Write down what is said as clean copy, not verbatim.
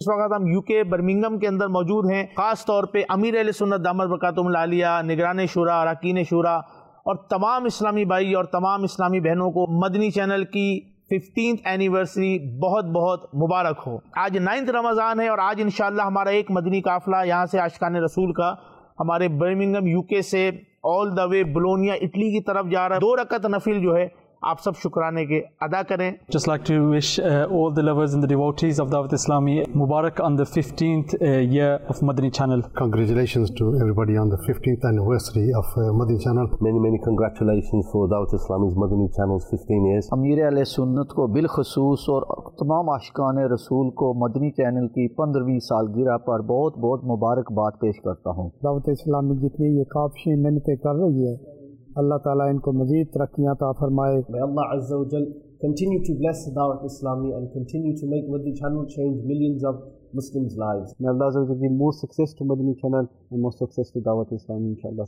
इस वक्त हम यूके बर्मिंघम के अंदर मौजूद हैं। खास तौर पे अमीर अहले सुन्नत दामद बरकातुहुम आलिया, निगरान शुरा, अरकान शुरा और तमाम इस्लामी भाई और तमाम इस्लामी बहनों को मदनी चैनल की 15th एनिवर्सरी बहुत बहुत मुबारक हो। आज 9th रमज़ान है और आज इंशाअल्लाह हमारा एक मदनी काफ़िला यहाँ से आशिकान रसूल का हमारे बर्मिंघम यूके से all the way Bologna Italy की तरफ जा रहा है। 2 रकत नफिल जो है आप सब शुक्राने के अदा करें। Just like to wish all the lovers and the devotees of Dawat Islami Mubarak on the 15th year of Madani Channel. Congratulations to everybody on the 15th anniversary of Madani Channel. Many congratulations for Dawat Islami's Madani Channel's 15 years. अमीर अहले सुन्नत को बिलखसूस और तमाम आशिकान रसूल को Madani channel की 15वीं सालगिरह पर बहुत बहुत मुबारकबाद पेश करता हूँ। दावत इस्लामी जितनी ये काफ़ी मेहनतें कर रही है, अल्लाह ताला इनको मज़ीद तरक्कियाँ अता फरमाए। May Allah Azza wa Jal continue to bless Dawat Islami and continue to make Madani Channel change millions of Muslims' lives. May Allah Azza wa Jal give more success to Madani Channel and more success to Dawat Islami, inshallah.